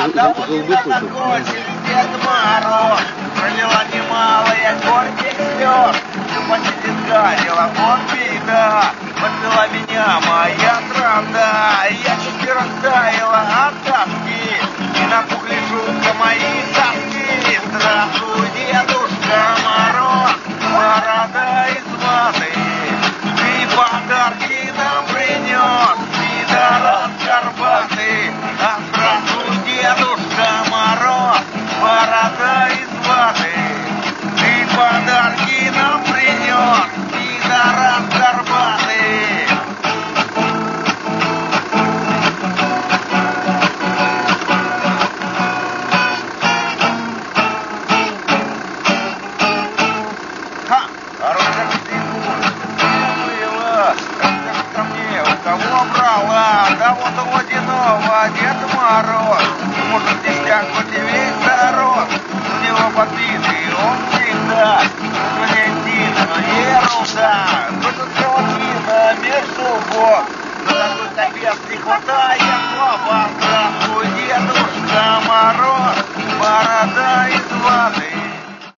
Да вот тебя закончили, Дед Мороз, пролила немалая горьких слез, все посидит гадила, вот беда, подвела меня моя правда, я чуть не растаяла от тоски, и напухли жутко мои соски. Здравствуй, Дедушка Мороз, борода из ваты, ты подарки нам принес, пидорас горбатый. А здравствуй, Дедушка Мороз, борода из ваты, ты подарки нам принес, пидорас горбатый. Да вот у водяного Дед Мороз, может ништяк хоть и весь дорос, у него подбитый он всегда, Валентина, ерунда, тут колотина между бок, но такой капец не хватает слова. Здравствуй, Дедушка Мороз, борода из ваты.